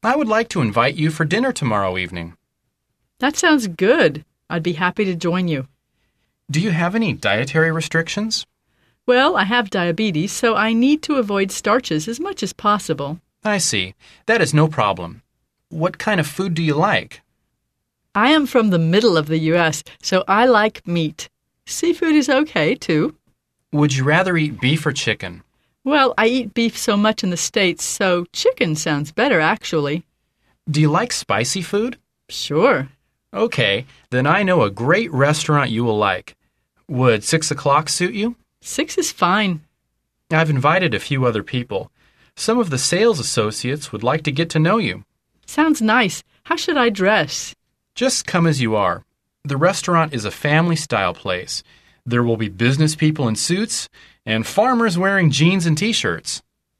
I would like to invite you for dinner tomorrow evening. That sounds good. I'd be happy to join you. Do you have any dietary restrictions? Well, I have diabetes, so I need to avoid starches as much as possible. I see. That is no problem. What kind of food do you like? I am from the middle of the U.S., so I like meat. Seafood is okay, too. Would you rather eat beef or chicken? Well, I eat beef so much in the States, so chicken sounds better, actually. Do you like spicy food? Sure. Okay, then I know a great restaurant you will like. Would 6 o'clock suit you? 6 is fine. I've invited a few other people. Some of the sales associates would like to get to know you. Sounds nice. How should I dress? Just come as you are. The restaurant is a family-style place. There will be business people in suits and farmers wearing jeans and T-shirts.